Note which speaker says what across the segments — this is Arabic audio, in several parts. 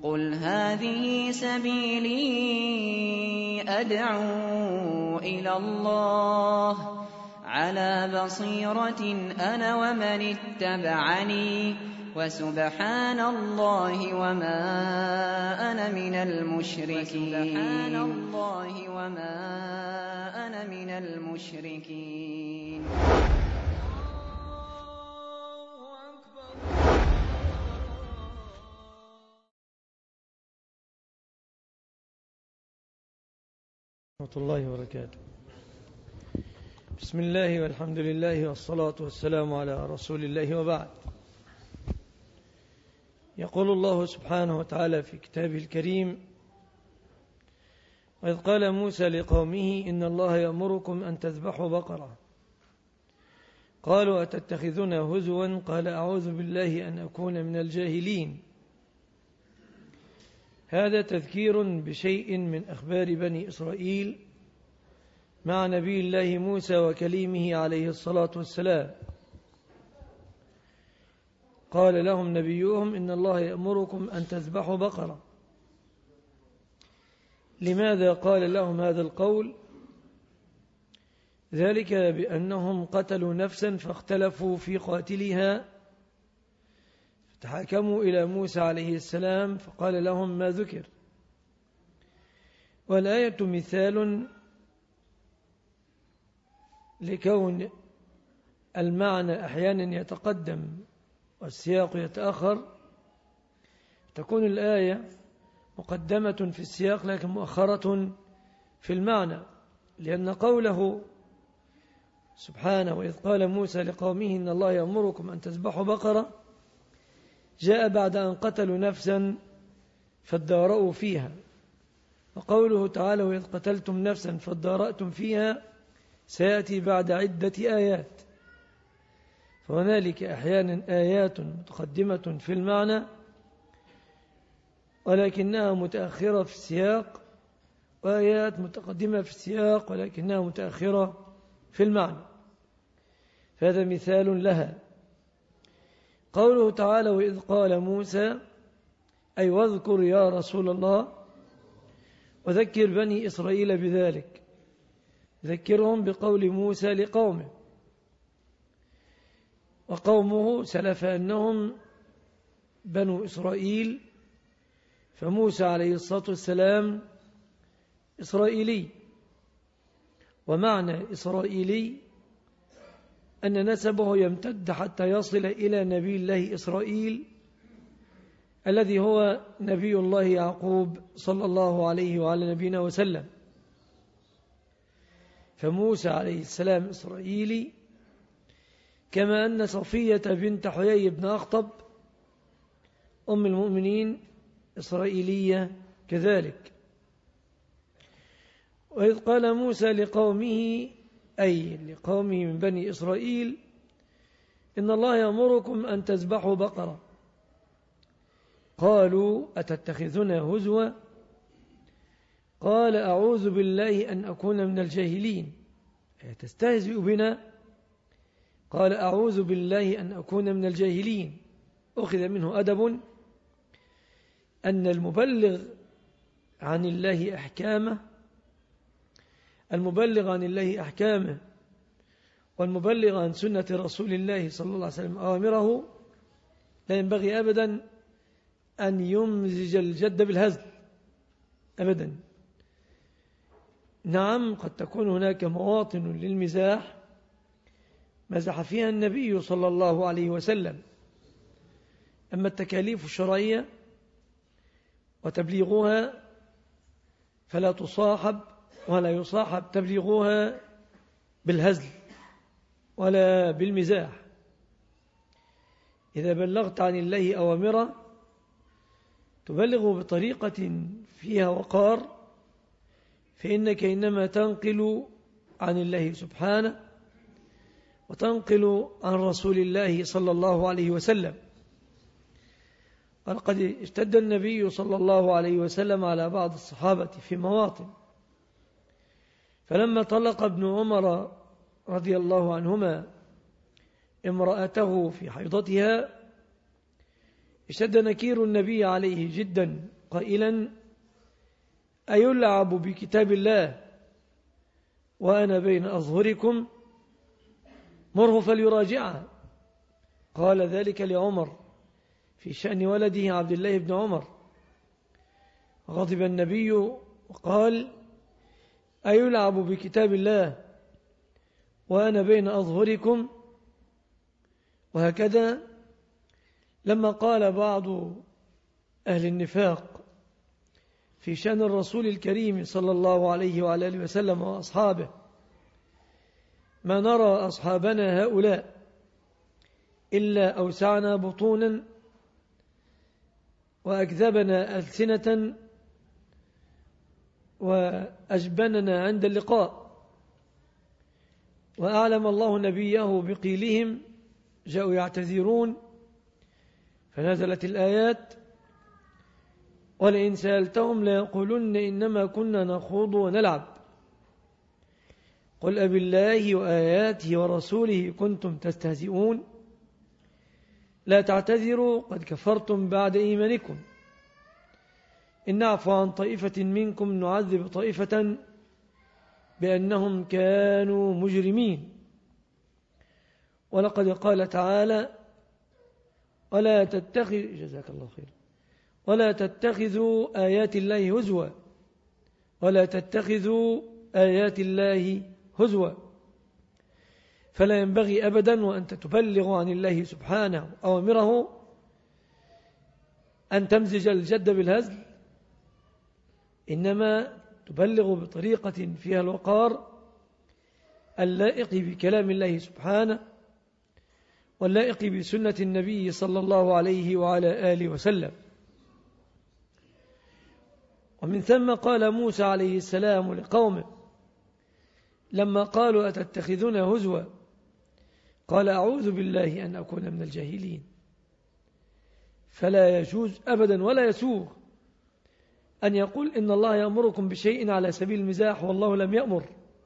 Speaker 1: قُلْ هَٰذِهِ سَبِيلِي أَدْعُو إِلَى اللَّهِ عَلَىٰ بَصِيرَةٍ أَنَا وَمَنِ اتَّبَعَنِي وَسُبْحَانَ اللَّهِ وَمَا أَنَا مِنَ الْمُشْرِكِينَ.
Speaker 2: ورحمة الله وبركاته. بسم الله والحمد لله والصلاة والسلام على رسول الله وبعد. يقول الله سبحانه وتعالى في كتابه الكريم: وإذ قال موسى لقومه إن الله يأمركم أن تذبحوا بقرة قالوا أتتخذنا هزوا قال أعوذ بالله أن أكون من الجاهلين. هذا تذكير بشيء من أخبار بني إسرائيل مع نبي الله موسى وكليمه عليه الصلاة والسلام. قال لهم نبيهم إن الله يأمركم أن تذبحوا بقرة. لماذا قال لهم هذا القول؟ ذلك بأنهم قتلوا نفسا فاختلفوا في قاتلها، فتحاكموا إلى موسى عليه السلام فقال لهم ما ذكر. والآية مثال لكون المعنى أحيانا يتقدم والسياق يتأخر، تكون الآية مقدمة في السياق لكن مؤخرة في المعنى، لأن قوله سبحانه وإذ قال موسى لقومه إن الله يأمركم أن تذبحوا بقرة جاء بعد أن قتلوا نفسا فادارأوا فيها، وقوله تعالى وإذ قتلتم نفسا فادارأتم فيها سيأتي بعد عدة آيات. فهنالك أحيانا آيات متقدمة في المعنى ولكنها متأخرة في السياق، وآيات متقدمة في السياق ولكنها متأخرة في المعنى، فهذا مثال لها. قوله تعالى وإذ قال موسى أي واذكر يا رسول الله وذكر بني إسرائيل بذلك، ذكرهم بقول موسى لقومه، وقومه سلف أنهم بنو إسرائيل، فموسى عليه الصلاة والسلام إسرائيلي. ومعنى إسرائيلي أن نسبه يمتد حتى يصل إلى نبي الله إسرائيل الذي هو نبي الله يعقوب صلى الله عليه وعلى نبينا وسلم. فموسى عليه السلام إسرائيلي، كما أن صفية بنت حيي بن أخطب أم المؤمنين إسرائيلية كذلك. وإذ قال موسى لقومه أي لقومه من بني إسرائيل إن الله يأمركم أن تذبحوا بقرة قالوا أتتخذنا هزوا قال أعوذ بالله أن أكون من الجاهلين. تستهزئ بنا؟ قال أعوذ بالله أن أكون من الجاهلين. أخذ منه أدب أن المبلغ عن الله أحكامه والمبلغ عن سنة رسول الله صلى الله عليه وسلم أوامره لا ينبغي أبدا أن يمزج الجد بالهزل أبدا. نعم قد تكون هناك مواطن للمزاح مزح فيها النبي صلى الله عليه وسلم، أما التكاليف الشرعية وتبليغها فلا تصاحب ولا يصاحب تبليغها بالهزل ولا بالمزاح. إذا بلغت عن الله أوامره تبلغ بطريقة فيها وقار، فإنك إنما تنقل عن الله سبحانه وتنقل عن رسول الله صلى الله عليه وسلم. ولقد اشتد النبي صلى الله عليه وسلم على بعض الصحابة في مواطن، فلما طلق ابن عمر رضي الله عنهما امرأته في حيضتها اشتد نكير النبي عليه جدا قائلا أيلعب بكتاب الله وأنا بين أظهركم مره فليراجعها. قال ذلك لعمر في شأن ولده عبد الله بن عمر. غضب النبي وقال أيلعب بكتاب الله وأنا بين أظهركم. وهكذا لما قال بعض أهل النفاق في شأن الرسول الكريم صلى الله عليه وعلى آله وسلم وأصحابه ما نرى أصحابنا هؤلاء إلا أوسعنا بطونا وأكذبنا ألسنة وأجبننا عند اللقاء. وأعلم الله نبيه بقيلهم جاءوا يعتذرون فنزلت الآيات ولئن سألتهم ليقولن إنما كنا نخوض ونلعب قل أبالله وآياته ورسوله كنتم تستهزئون لا تعتذروا قد كفرتم بعد إيمانكم إن نعفو عن طائفة منكم نعذب طائفة بأنهم كانوا مجرمين. ولقد قال تعالى جزاك الله خير ولا تتخذوا آيات الله هزوا ولا تتخذوا آيات الله هزوا. فلا ينبغي أبدا وأنت تبلغ عن الله سبحانه أوامره أن تمزج الجد بالهزل، إنما تبلغ بطريقة فيها الوقار اللائق بكلام الله سبحانه واللائق بسنة النبي صلى الله عليه وعلى آله وسلم. ومن ثم قال موسى عليه السلام لقومه لما قالوا أتتخذون هزوا قال أعوذ بالله أن أكون من الجاهلين. فلا يجوز أبدا ولا يسوغ أن يقول إن الله يأمركم بشيء على سبيل المزاح والله لم يأمر،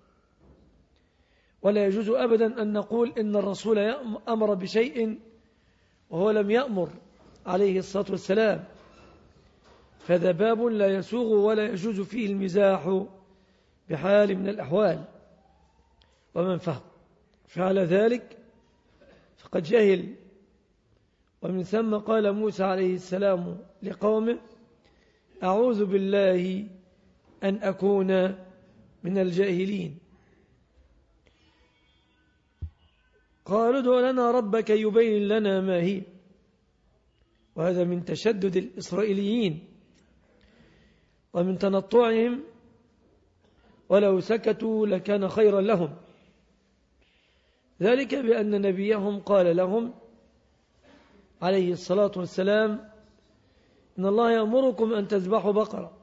Speaker 2: ولا يجوز أبدا أن نقول إن الرسول أمر بشيء وهو لم يأمر عليه الصلاة والسلام. فذا باب لا يسوغ ولا يجوز فيه المزاح بحال من الأحوال. ومن فعل ذلك فقد جهل. ومن ثم قال موسى عليه السلام لقومه أعوذ بالله أن أكون من الجاهلين. قالوا ادع لنا ربك يبين لنا ما هي. وهذا من تشدد الإسرائيليين ومن تنطعهم، ولو سكتوا لكان خيرا لهم. ذلك بأن نبيهم قال لهم عليه الصلاة والسلام إن الله يأمركم أن تذبحوا بقرة،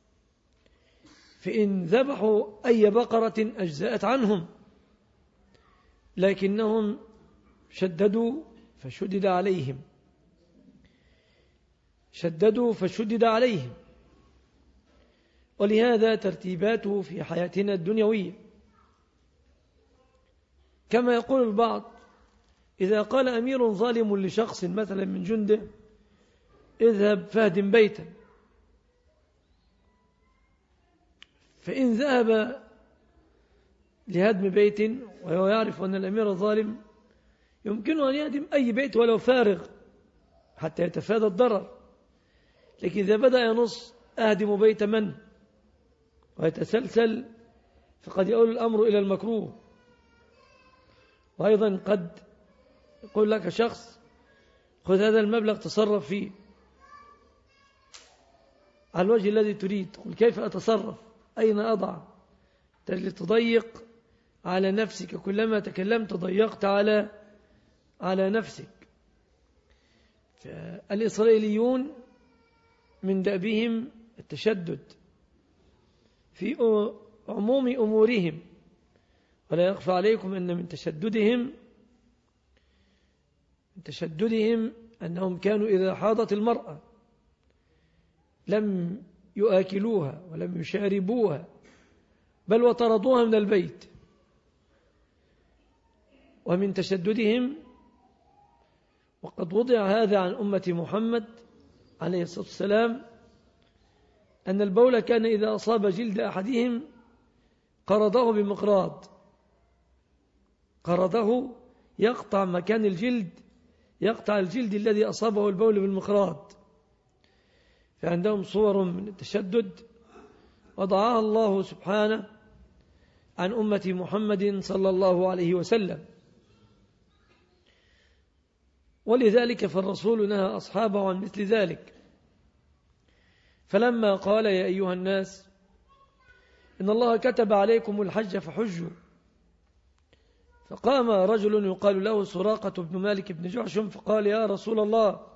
Speaker 2: فإن ذبحوا أي بقرة أجزأت عنهم، لكنهم شددوا فشدد عليهم. ولهذا ترتيباته في حياتنا الدنيوية كما يقول البعض إذا قال أمير ظالم لشخص مثلا من جنده اذهب فاهدم بيتا، فإن ذهب لهدم بيت وهو يعرف أن الأمير الظالم يمكنه أن يهدم أي بيت ولو فارغ حتى يتفادى الضرر، لكن إذا بدأ ينص أهدم بيت من ويتسلسل فقد يؤول الأمر إلى المكروه. وأيضا قد يقول لك شخص خذ هذا المبلغ تصرف فيه على الوجه الذي تريد. قل كيف أتصرف؟ أين أضع؟ تضيق على نفسك، كلما تكلمت ضيقت على نفسك. الإسرائيليون من دأبهم التشدد في عموم أمورهم، ولا يخفى عليكم أن من تشددهم أنهم كانوا إذا حاضت المرأة لم يؤكلوها ولم يشاربوها بل وطردوها من البيت. ومن تشددهم وقد وضع هذا عن أمة محمد عليه الصلاة والسلام أن البول كان إذا أصاب جلد أحدهم قرضه بمقراض، قرضه يقطع مكان الجلد، يقطع الجلد الذي أصابه البول بالمقراض. فعندهم صور من التشدد وضعها الله سبحانه عن أمة محمد صلى الله عليه وسلم. ولذلك فالرسول نهى أصحابه عن مثل ذلك، فلما قال يا أيها الناس إن الله كتب عليكم الحج فحجوا، فقام رجل يقال له سراقة بن مالك بن جعشم فقال يا رسول الله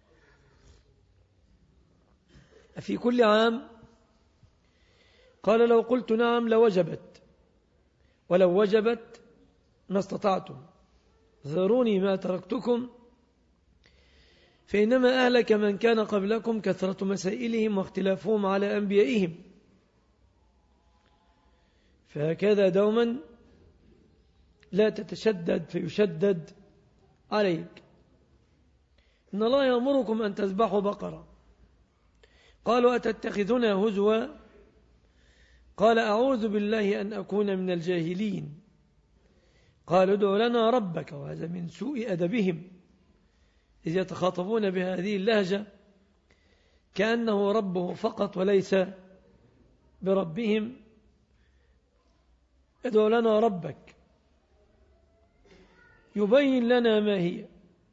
Speaker 2: أفي كل عام؟ قال لو قلت نعم لوجبت، ولو وجبت ما استطعتم، ذروني ما تركتكم، فإنما أهلك من كان قبلكم كثرة مسائلهم واختلافهم على أنبيائهم. فهكذا دوما لا تتشدد فيشدد عليك. إن الله يأمركم أن تذبحوا بقرة. قالوا أتتخذنا هزوا؟ قال أعوذ بالله أن أكون من الجاهلين. قالوا ادع لنا ربك، وهذا من سوء أدبهم إذ يتخاطبون بهذه اللهجة كأنه ربه فقط وليس بربهم. ادع لنا ربك يبين لنا ما هي.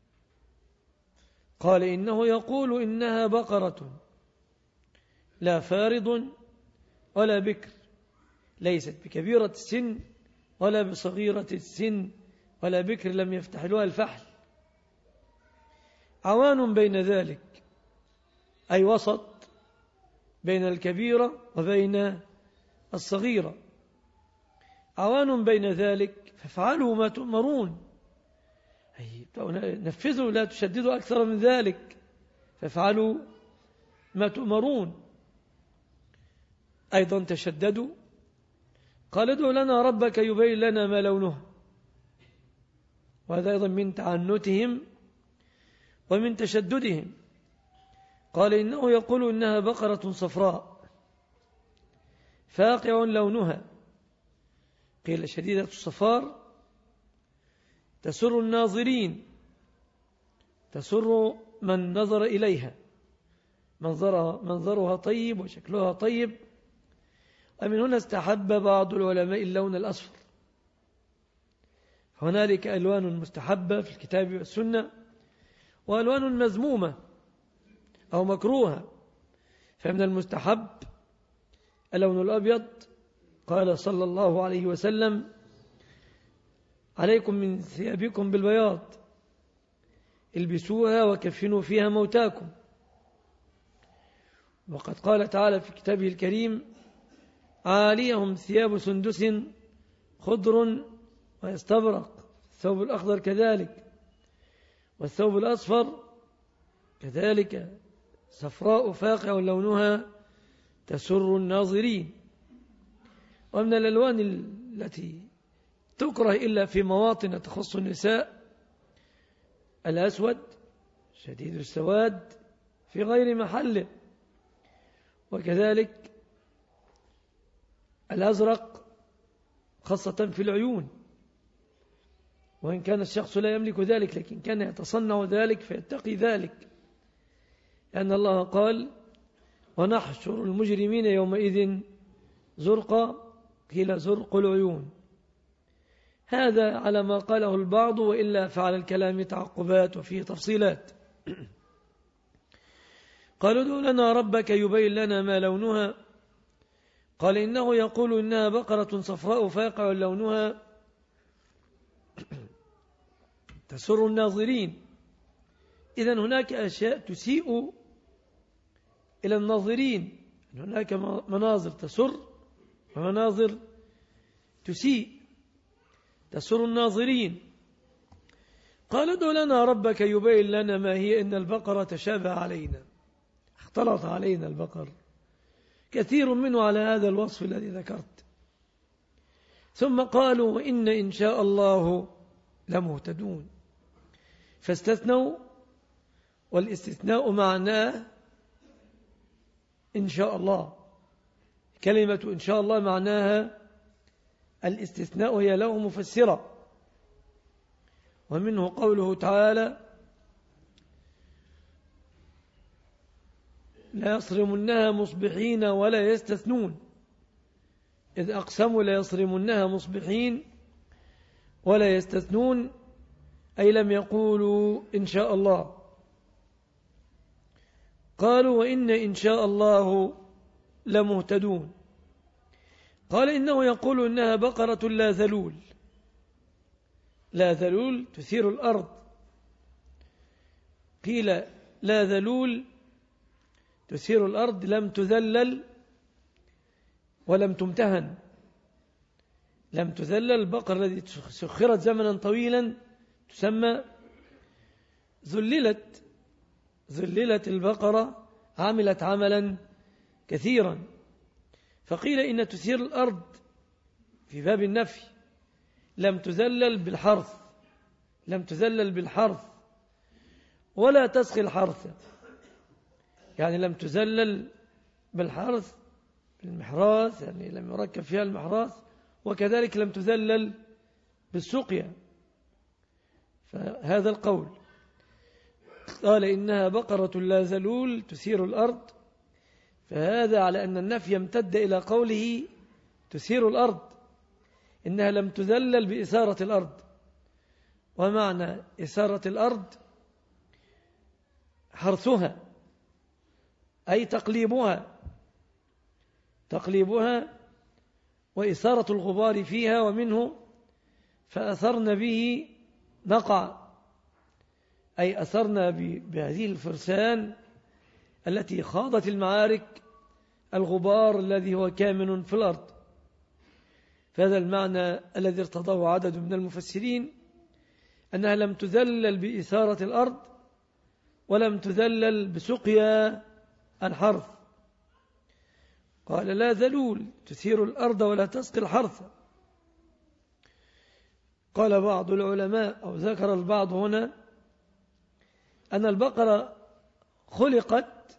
Speaker 2: قال إنه يقول إنها بقرة لا فارض ولا بكر، ليست بكبيرة السن ولا بصغيرة السن ولا بكر لم يفتح لها الفحل، عوان بين ذلك، أي وسط بين الكبيرة وبين الصغيرة، عوان بين ذلك فافعلوا ما تؤمرون، أي نفذوا لا تشددوا أكثر من ذلك، فافعلوا ما تؤمرون. أيضا تشددوا. قال ادع لنا ربك يبين لنا ما لونها، وهذا أيضا من تعنتهم ومن تشددهم. قال إنه يقول إنها بقرة صفراء فاقع لونها، قيل شديدة الصفار، تسر الناظرين، تسر من نظر إليها، منظرها طيب وشكلها طيب. ومن هنا استحب بعض العلماء اللون الأصفر. هنالك ألوان مستحبة في الكتاب والسنة وألوان مذمومة أو مكروهة. فمن المستحب اللون الأبيض، قال صلى الله عليه وسلم عليكم من ثيابكم بالبياض البسوها وكفنوا فيها موتاكم. وقد قال تعالى في كتابه الكريم عاليهم ثياب سندس خضر ويستبرق، الثوب الأخضر كذلك، والثوب الأصفر كذلك صفراء فاقع لونها تسر الناظرين. ومن الألوان التي تكره إلا في مواطن تخص النساء الأسود شديد السواد في غير محله، وكذلك الأزرق خاصة في العيون، وإن كان الشخص لا يملك ذلك لكن كان يتصنع ذلك فيتقي ذلك، لأن الله قال ونحشر المجرمين يومئذ زرقا، قيل زرق العيون. هذا على ما قاله البعض، وإلا فعلى الكلام تعقبات وفيه تفصيلات. قالوا ادع لنا ربك يبين لنا ما لونها. قال إنه يقول إنها بقرة صفراء فاقع لونها تسر الناظرين. إذن هناك أشياء تسيء إلى الناظرين، هناك مناظر تسر ومناظر تسيء، تسر الناظرين. قال ادع لنا ربك يبين لنا ما هي إن البقرة تشابه علينا، اختلط علينا البقر كثير منه على هذا الوصف الذي ذكرت. ثم قالوا وإن إن شاء الله لمهتدون، فاستثنوا، والاستثناء معناه إن شاء الله. كلمة إن شاء الله معناها الاستثناء، هي له مفسرة، ومنه قوله تعالى: لا يصرمنها مصبحين ولا يستثنون. إذ أقسموا لا يصرمنها مصبحين ولا يستثنون، أي لم يقولوا إن شاء الله. قالوا: وإن إن شاء الله لمهتدون. قال: إنه يقول إنها بقرة لا ذلول. لا ذلول تثير الأرض. قيل لا ذلول تثير الأرض، لم تذلل ولم تمتهن. لم تذلل، البقرة التي سخرت زمنا طويلا تسمى ذللت. ذللت البقرة، عملت عملا كثيرا. فقيل إن تثير الأرض في باب النفي، لم تذلل بالحرث، لم تذلل بالحرث ولا تسقي الحرث، يعني لم تذلل بالحرث بالمحراث، يعني لم يركب فيها المحراث، وكذلك لم تذلل بالسقيا. فهذا القول. قال: إنها بقرة لا ذلول تثير الأرض، فهذا على أن النفي يمتد إلى قوله تثير الأرض، إنها لم تذلل بإثارة الأرض. ومعنى إثارة الأرض حرثها، أي تقليبها وإثارة الغبار فيها، ومنه فأثرن به نقع، أي أثرنا بهذه الفرسان التي خاضت المعارك الغبار الذي هو كامن في الأرض. فهذا المعنى الذي ارتضاه عدد من المفسرين، أنها لم تذلل بإثارة الأرض ولم تذلل بسقيا الحرث. قال: لا ذلول تثير الأرض ولا تسقي الحرث. قال بعض العلماء، أو ذكر البعض هنا، أن البقرة خلقت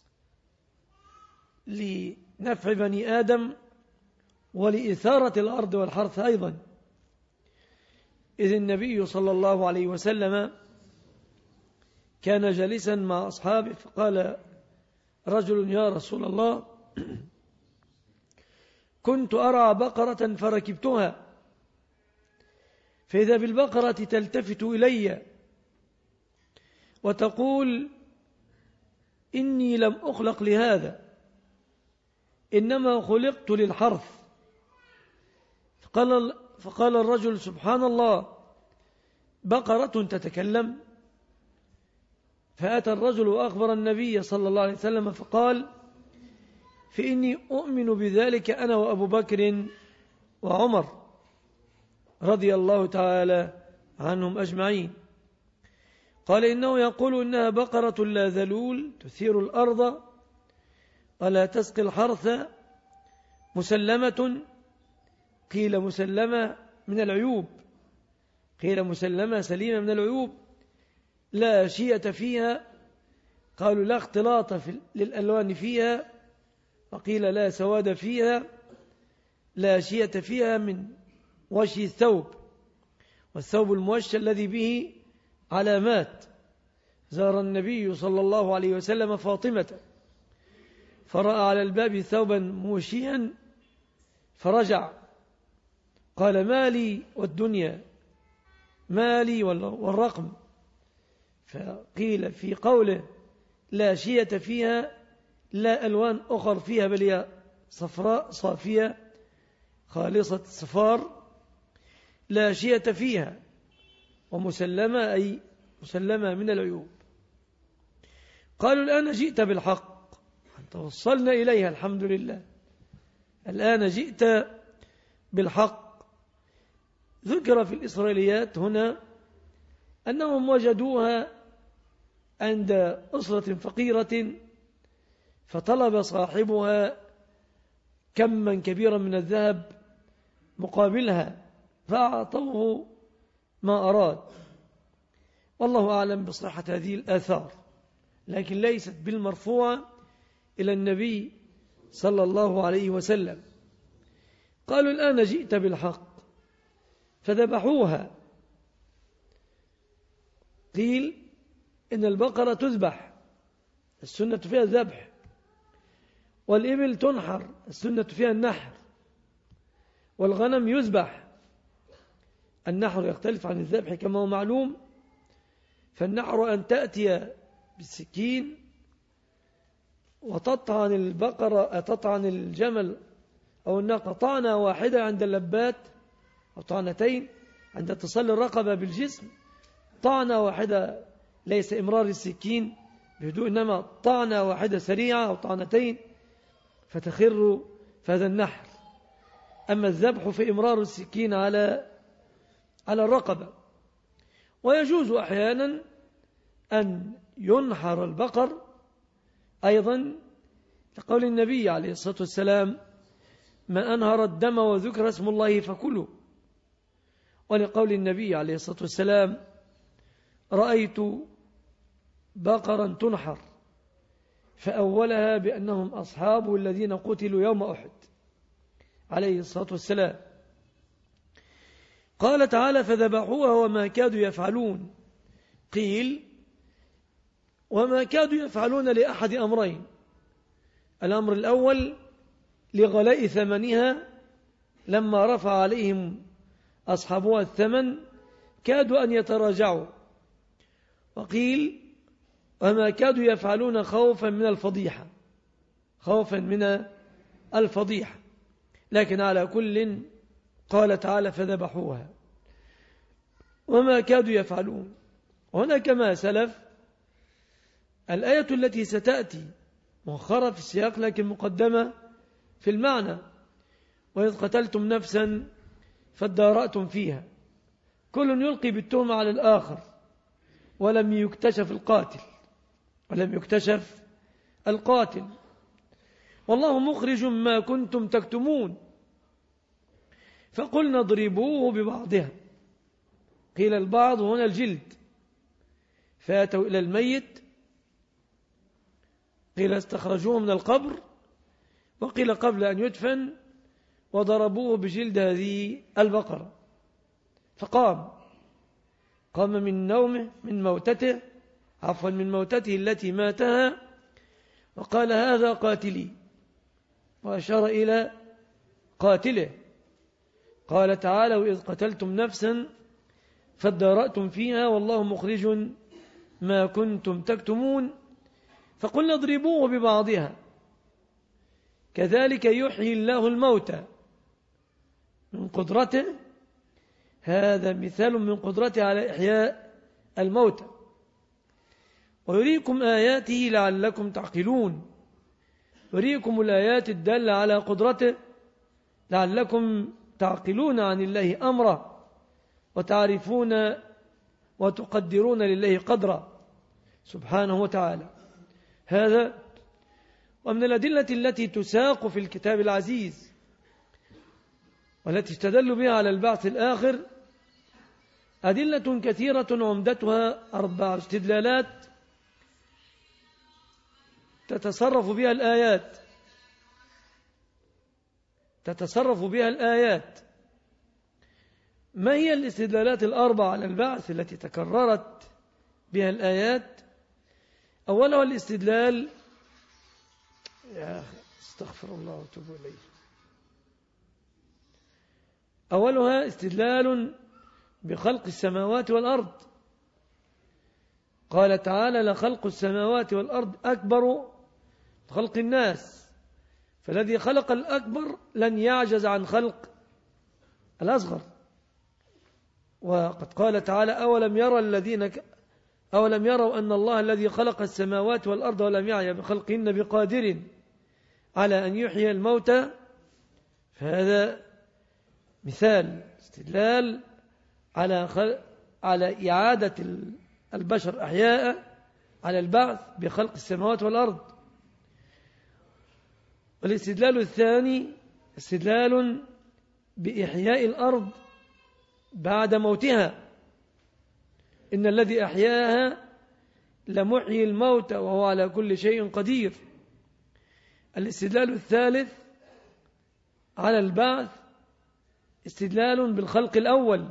Speaker 2: لنفع بني آدم ولإثارة الأرض والحرث أيضا. إذ النبي صلى الله عليه وسلم كان جالسا مع أصحابه، فقال رجل: يا رسول الله، كنت أرى بقرة فركبتها، فإذا بالبقرة تلتفت إلي وتقول: إني لم أخلق لهذا، إنما خلقت للحرث. فقال الرجل: سبحان الله، بقرة تتكلم؟ فأتى الرجل وأخبر النبي صلى الله عليه وسلم فقال: فإني أؤمن بذلك أنا وأبو بكر وعمر رضي الله تعالى عنهم أجمعين. قال: إنه يقول إنها بقرة لا ذلول تثير الأرض ولا تسقي الحرث، مسلمة. قيل مسلمة من العيوب، قيل مسلمة سليمة من العيوب، لا شية فيها. قالوا: لا اختلاط للألوان فيها. وقيل: لا سواد فيها، لا شية فيها من وشي الثوب، والثوب الموشى الذي به علامات. زار النبي صلى الله عليه وسلم فاطمة فرأى على الباب ثوبا موشيا فرجع، قال: ما لي والدنيا، ما لي والرقم. فقيل في قوله لا شية فيها، لا ألوان أخر فيها، بل هي صفراء صافية خالصة الصفار، لا شية فيها، ومسلمة أي مسلمة من العيوب. قالوا: الآن جئت بالحق، توصلنا إليها، الحمد لله، الآن جئت بالحق. ذكر في الإسرائيليات هنا أنهم وجدوها عند أسرة فقيرة، فطلب صاحبها كما كبيرا من الذهب مقابلها، فأعطوه ما أراد. والله أعلم بصحة هذه الآثار، لكن ليست بالمرفوع إلى النبي صلى الله عليه وسلم. قالوا الآن جئت بالحق، فذبحوها. قيل إن البقرة تذبح، السنة فيها الذبح، والإبل تنحر، السنة فيها النحر، والغنم يذبح. النحر يختلف عن الذبح كما هو معلوم، فالنحر أن تأتي بالسكين وتطعن البقرة، تطعن الجمل أو الناقة طعنة واحدة عند اللبات، أو طعنتين عند اتصال الرقبة بالجسم، طعنة واحدة ليس إمرار السكين بهدوء، إنما طعنة واحدة سريعة أو طعنتين فتخر فهذا النحر. أما الذبح فإمرار السكين على الرقبة. ويجوز أحيانا أن ينحر البقر أيضا لقول النبي عليه الصلاة والسلام: ما أنهر الدم وذكر اسم الله فكلوا. ولقول النبي عليه الصلاة والسلام: رأيت بقرا تنحر فأولها بأنهم أصحاب الذين قتلوا يوم أحد عليه الصلاة والسلام. قال تعالى: فذبحوها وما كادوا يفعلون. قيل: وما كادوا يفعلون لأحد أمرين: الأمر الأول لغلاء ثمنها، لما رفع عليهم أصحابها الثمن كادوا أن يتراجعوا. وقيل: وما كادوا يفعلون خوفا من الفضيحة، خوفا من الفضيحة. لكن على كل قال تعالى: فذبحوها وما كادوا يفعلون. هنا كما سلف الآية التي ستأتي مؤخرة في السياق لكن مقدمة في المعنى: وإذ قتلتم نفسا فادارأتم فيها، كل يلقي بالتهمة على الآخر ولم يكتشف القاتل، والله مخرج ما كنتم تكتمون، فقلنا اضربوه ببعضها. قيل البعض هنا الجلد، فاتوا إلى الميت، قيل استخرجوه من القبر، وقيل قبل أن يدفن، وضربوه بجلد هذه البقرة فقام من نومه، من موتته التي ماتها، وقال: هذا قاتلي، وأشار إلى قاتله. قال تعالى: وإذ قتلتم نفسا فادارأتم فيها والله مخرج ما كنتم تكتمون، فقلنا اضربوه ببعضها كذلك يحيي الله الموتى من قدرته. هذا مثال من قدرته على إحياء الموتى. ويريكم آياته لعلكم تعقلون، يريكم الآيات الدالة على قدرته لعلكم تعقلون عن الله أمره وتعرفون وتقدرون لله قدره سبحانه وتعالى. هذا ومن الأدلة التي تساق في الكتاب العزيز والتي استدل بها على البعث الآخر أدلة كثيرة، عمدتها 4 استدلالات تتصرف بها الآيات. ما هي الاستدلالات 4 على البعث التي تكررت بها الآيات؟ أولها الاستدلال، يا أخي استغفر الله وتوب إليه، أولها استدلال بخلق السماوات والأرض. قال تعالى: لخلق السماوات والأرض أكبر خلق الناس، فالذي خلق الأكبر لن يعجز عن خلق الأصغر. وقد قال تعالى: أولم يروا أن الله الذي خلق السماوات والأرض ولم يعي بخلقهن بقادر على أن يحيي الموتى. فهذا مثال استدلال على إعادة البشر أحياء على البعث بخلق السماوات والأرض. والاستدلال الثاني استدلال بإحياء الأرض بعد موتها، إن الذي أحياها لمحيي الموتى وهو على كل شيء قدير. الاستدلال الثالث على البعث استدلال بالخلق الأول،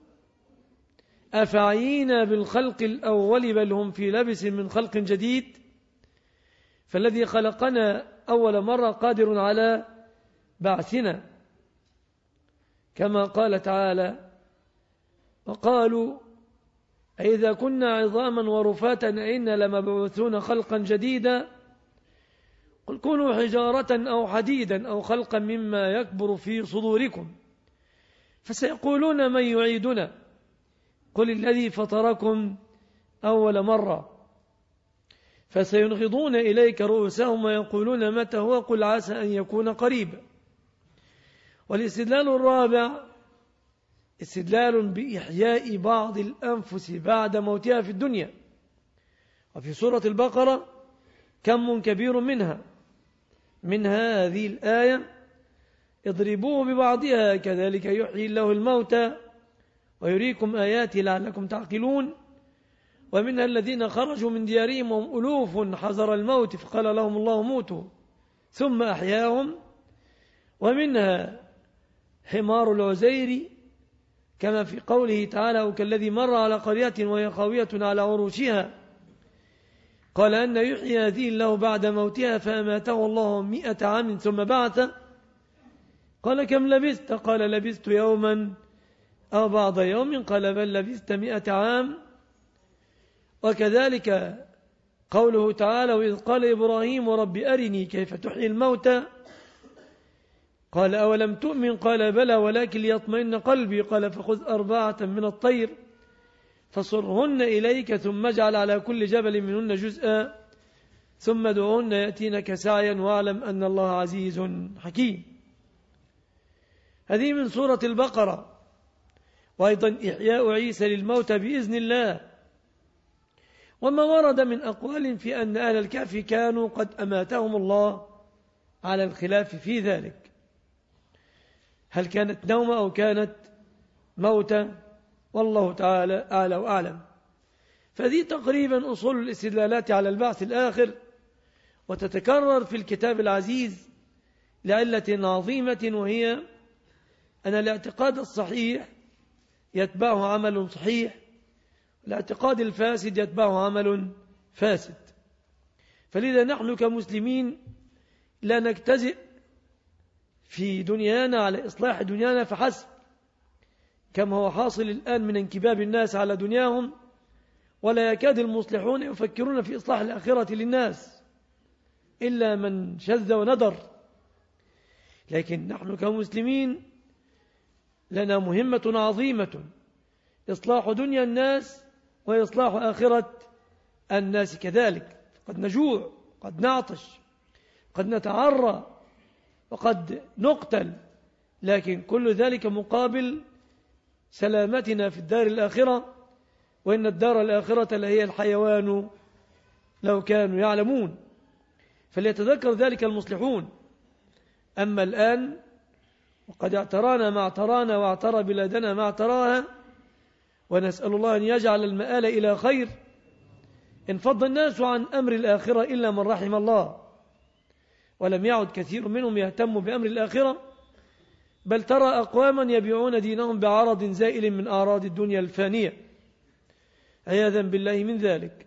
Speaker 2: أفعينا بالخلق الأول بل هم في لبس من خلق جديد، فالذي خلقنا أول مرة قادر على بعثنا، كما قال تعالى وقالوا أئذا كنا عظاما ورفاتا أئنا لمبعوثون خلقا جديدا قل كونوا حجارة أو حديدا أو خلقا مما يكبر في صدوركم فسيقولون من يعيدنا قل الذي فطركم أول مرة فسينغضون إليك رؤوسهم ويقولون متى هو قل عسى أن يكون قريبا. والاستدلال الرابع استدلال بإحياء بعض الأنفس بعد موتها في الدنيا، وفي سورة البقرة كم كبير من هذه الآية اضربوه ببعضها كذلك يحيي الله الموتى ويريكم آياته لعلكم تعقلون، ومنها الذين خرجوا من ديارهم وهم ألوف حذر الموت فقال لهم الله موتوا ثم أحياهم، ومنها حمار العزير كما في قوله تعالى وكالذي مر على قرية وهي خاوية على عروشها قال أن يحيي هذه الله بعد موتها فأماته الله 100 عام ثم بعث قال كم لبثت قال لبثت يوما أو بعض يوم قال بل لبثت 100 عام. وكذلك قوله تعالى وإذ قال إبراهيم رب أرني كيف تحيي الموتى قال أولم تؤمن قال بلى ولكن ليطمئن قلبي قال فخذ 4 من الطير فصرهن إليك ثم اجعل على كل جبل منهن جزءا ثم ادعوهن يأتينك سعيا واعلم أن الله عزيز حكيم. هذه من سورة البقرة. وأيضا إحياء عيسى للموتى بإذن الله، وما ورد من أقوال في أن أهل الكهف كانوا قد أماتهم الله على الخلاف في ذلك، هل كانت نومة أو كانت موتى، والله تعالى أعلى وأعلم. فذي تقريبا أصول الاستدلالات على البعث الآخر، وتتكرر في الكتاب العزيز لعلة عظيمة، وهي أن الاعتقاد الصحيح يتبعه عمل صحيح، الاعتقاد الفاسد يتبعه عمل فاسد. فلذا نحن كمسلمين لا نجتزئ في دنيانا على إصلاح دنيانا فحسب، كما هو حاصل الآن من انكباب الناس على دنياهم، ولا يكاد المصلحون يفكرون في إصلاح الآخرة للناس إلا من شذ وندر. لكن نحن كمسلمين لنا مهمة عظيمة، إصلاح دنيا الناس وإصلاح آخرة الناس كذلك. قد نجوع، قد نعطش، قد نتعرى، وقد نقتل، لكن كل ذلك مقابل سلامتنا في الدار الآخرة، وإن الدار الآخرة لهي الحيوان لو كانوا يعلمون. فليتذكر ذلك المصلحون. أما الآن وقد اعترانا ما اعترانا واعترى بلادنا ما اعتراها، ونسأل الله أن يجعل المآل إلى خير. انفض الناس عن أمر الآخرة إلا من رحم الله، ولم يعد كثير منهم يهتم بأمر الآخرة، بل ترى أقواما يبيعون دينهم بعرض زائل من أعراض الدنيا الفانية عياذا بالله من ذلك.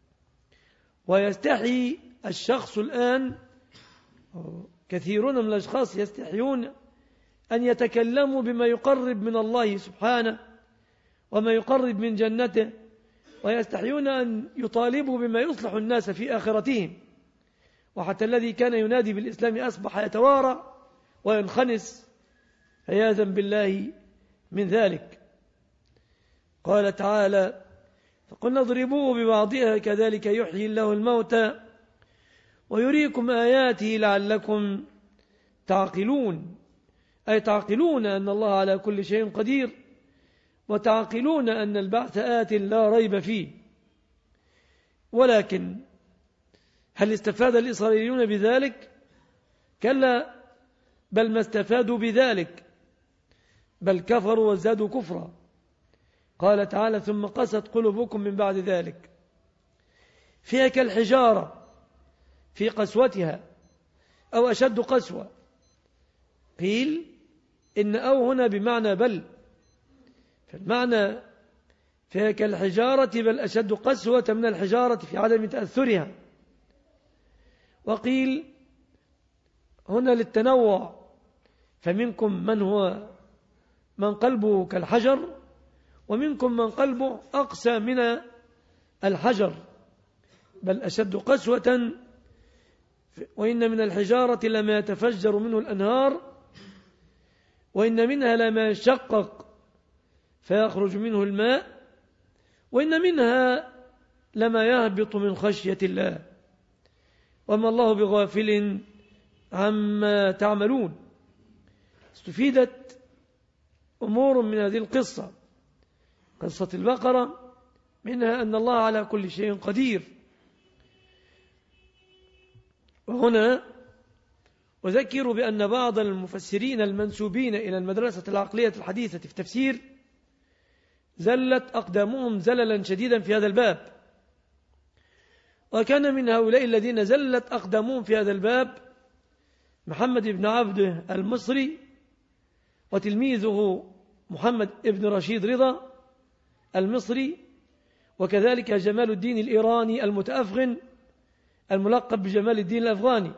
Speaker 2: ويستحي الشخص الآن، كثيرون من الأشخاص يستحيون أن يتكلموا بما يقرب من الله سبحانه وما يقرب من جنته، ويستحيون أن يطالبوا بما يصلح الناس في آخرتهم. وحتى الذي كان ينادي بالإسلام أصبح يتوارى وينخنس عياذا بالله من ذلك. قال تعالى فقلنا اضربوه ببعضها كذلك يحيي الله الموتى ويريكم آياته لعلكم تعقلون، أي تعقلون أن الله على كل شيء قدير، وتعقلون أن البعث آت لا ريب فيه. ولكن هل استفاد الإسرائيليون بذلك؟ كلا، بل ما استفادوا بذلك، بل كفروا وازدادوا كفرا. قال تعالى ثم قست قلوبكم من بعد ذلك، فيها كالحجارة في قسوتها أو أشد قسوة. قيل إن أو هنا بمعنى بل، فالمعنى فهي كالحجارة بل أشد قسوة من الحجارة في عدم تأثرها. وقيل هنا للتنوع، فمنكم من قلبه كالحجر، ومنكم من قلبه أقسى من الحجر بل أشد قسوة. وإن من الحجارة لما يتفجر منه الأنهار، وإن منها لما يشقق فيخرج منه الماء، وإن منها لما يهبط من خشية الله، وما الله بغافل عما تعملون. استفيدت أمور من هذه القصة، قصة البقرة، منها أن الله على كل شيء قدير. وهنا أذكر بأن بعض المفسرين المنسوبين إلى المدرسة العقلية الحديثة في التفسير زلت أقدامهم زللا شديدا في هذا الباب، وكان من هؤلاء الذين زلت أقدامهم في هذا الباب محمد بن عبده المصري، وتلميذه محمد بن رشيد رضا المصري، وكذلك جمال الدين الإيراني المتأفغن الملقب بجمال الدين الأفغاني.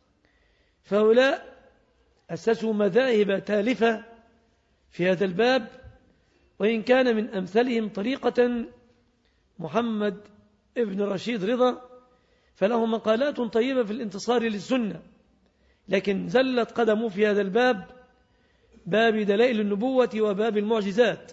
Speaker 2: فهؤلاء أسسوا مذاهب تالفة في هذا الباب، وإن كان من أمثلهم طريقة محمد ابن رشيد رضا، فله مقالات طيبة في الانتصار للسنة، لكن زلت قدمه في هذا الباب، باب دلائل النبوة وباب المعجزات.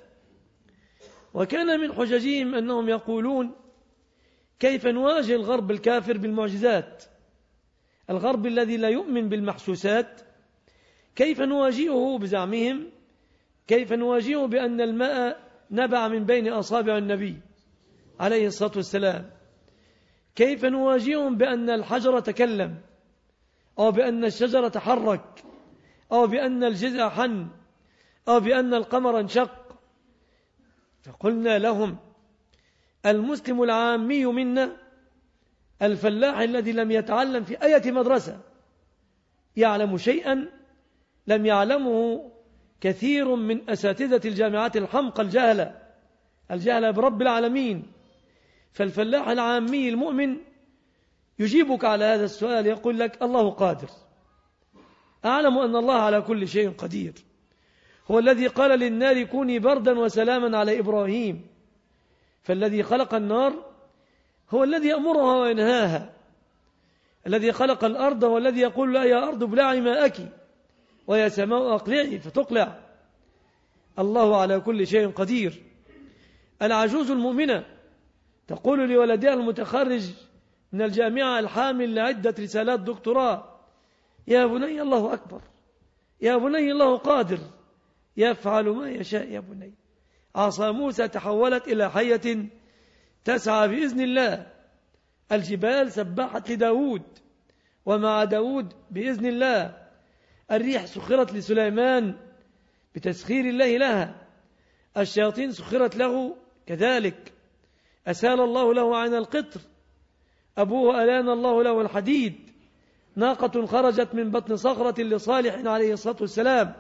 Speaker 2: وكان من حججهم أنهم يقولون كيف نواجه الغرب الكافر بالمعجزات، الغرب الذي لا يؤمن بالمحسوسات، كيف نواجهه بزعمهم، كيف نواجهه بأن الماء نبع من بين أصابع النبي عليه الصلاة والسلام، كيف نواجههم بأن الحجر تكلم، أو بأن الشجرة تحرك، أو بأن الجذع حن، أو بأن القمر انشق. فقلنا لهم المسلم العامي منا، الفلاح الذي لم يتعلم في أي مدرسة، يعلم شيئا لم يعلمه كثير من أساتذة الجامعات الحمقى الجهلة برب العالمين. فالفلاح العامي المؤمن يجيبك على هذا السؤال، يقول لك الله قادر، أعلم أن الله على كل شيء قدير، هو الذي قال للنار كوني بردا وسلاما على إبراهيم. فالذي خلق النار هو الذي يأمرها وينهاها، الذي خلق الأرض هو الذي يقول لا يا أرض ابلعي ماءك ويا سماء أقلعي فتقلع. الله على كل شيء قدير. العجوز المؤمنة تقول لولدها المتخرج من الجامعة الحامل لعدة رسالات دكتوراه: يا بني الله أكبر، يا بني الله قادر، يفعل ما يشاء يا بني. عصا موسى تحولت إلى حية تسعى بإذن الله، الجبال سبحت لداود ومع داود بإذن الله، الريح سخرت لسليمان بتسخير الله لها، الشياطين سخرت له كذلك، أسال الله له عين القطر، أبوه ألان الله له الحديد، ناقة خرجت من بطن صخرة لصالح عليه الصلاة والسلام،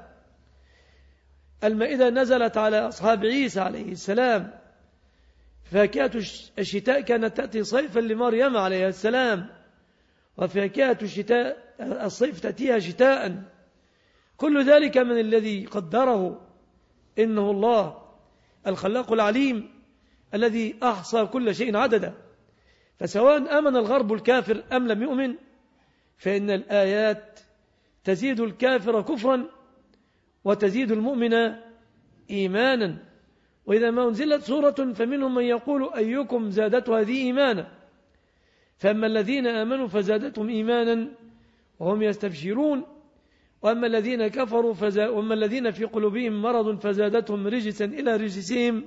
Speaker 2: المائدة نزلت على أصحاب عيسى عليه السلام، فاكهة الشتاء كانت تأتي صيفا لمريم عليه السلام، وفاكهة الصيف تأتيها شتاء. كل ذلك من الذي قدره، إنه الله الخلاق العليم الذي أحصى كل شيء عددا. فسواء آمن الغرب الكافر أم لم يؤمن، فإن الآيات تزيد الكافر كفرا وتزيد المؤمن إيمانا. وإذا ما أنزلت سورة فمنهم من يقول أيكم زادته هذه إيمانا، فأما الذين آمنوا فزادتهم إيمانا وهم يستبشرون، وأما الذين كفروا وأما الذين في قلوبهم مرض فزادتهم رجسا إلى رجسهم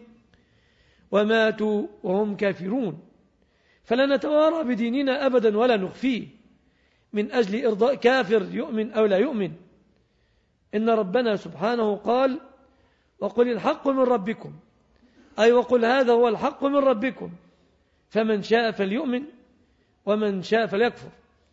Speaker 2: وماتوا وهم كافرون. فلا نتوارى بديننا أبدا ولا نخفيه من أجل إرضاء كافر يؤمن أو لا يؤمن. إن ربنا سبحانه قال: وقل الحق من ربكم، أي وقل هذا هو الحق من ربكم، فمن شاء فليؤمن ومن شاء فليكفر.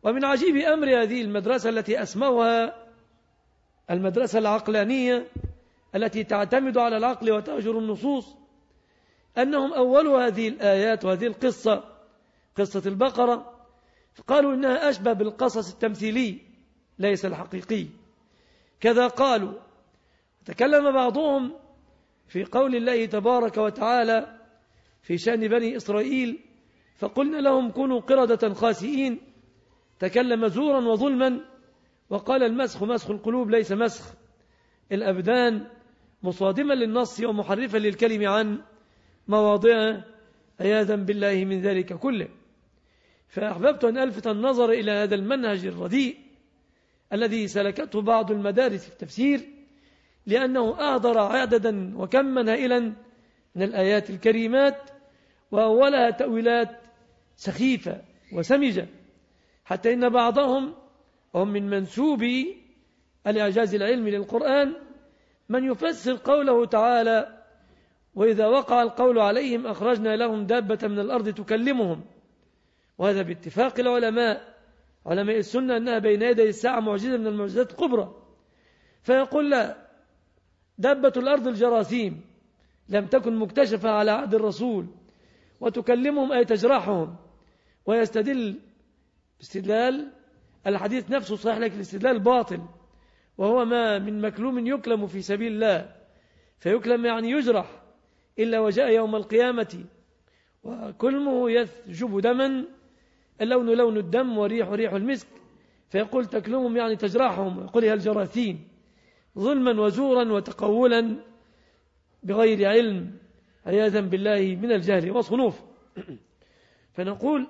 Speaker 2: ومن عجيب أمر هذه المدرسة التي أسموها المدرسة العقلانية التي تعتمد على العقل وتهجر النصوص، أنهم أولوا هذه الآيات وهذه القصة، قصة البقرة، فقالوا إنها أشبه بالقصص التمثيلي ليس الحقيقي. كذا قالوا. تكلم بعضهم في قول الله تبارك وتعالى في شأن بني إسرائيل فقلنا لهم كونوا قردة خاسئين، تكلم زورا وظلما، وقال المسخ مسخ القلوب ليس مسخ الأبدان، مصادما للنص ومحرفا للكلم عن مواضعه، عياذا بالله من ذلك كله. فأحببت أن ألفت النظر إلى هذا المنهج الرديء الذي سلكته بعض المدارس في التفسير، لأنه أهدر عددا وكما هائلا من الآيات الكريمات، وأولها تأويلات سخيفة وسمجة، حتى إن بعضهم وهم من منسوبي الإعجاز العلمي للقرآن من يفسر قوله تعالى وإذا وقع القول عليهم أخرجنا لهم دابة من الأرض تكلمهم، وهذا باتفاق العلماء علماء السنة أنها بين يدي الساعة معجزة من المعجزات الكبرى. فيقول لا، دابة الأرض الجراثيم لم تكن مكتشفة على عهد الرسول، وتكلمهم أي تجرحهم، ويستدل استدلال الحديث نفسه صحيح لك الاستدلال باطل، وهو ما من مكلوم يكلم في سبيل الله، فيكلم يعني يجرح، إلا وجاء يوم القيامة وكلمه يثجب دما، اللون لون الدم وريح ريح المسك، فيقول تكلمهم يعني تجرحهم، ويقول هي الجراثيم، ظلما وزورا وتقولا بغير علم، عياذا بالله من الجهل وصنوف. فنقول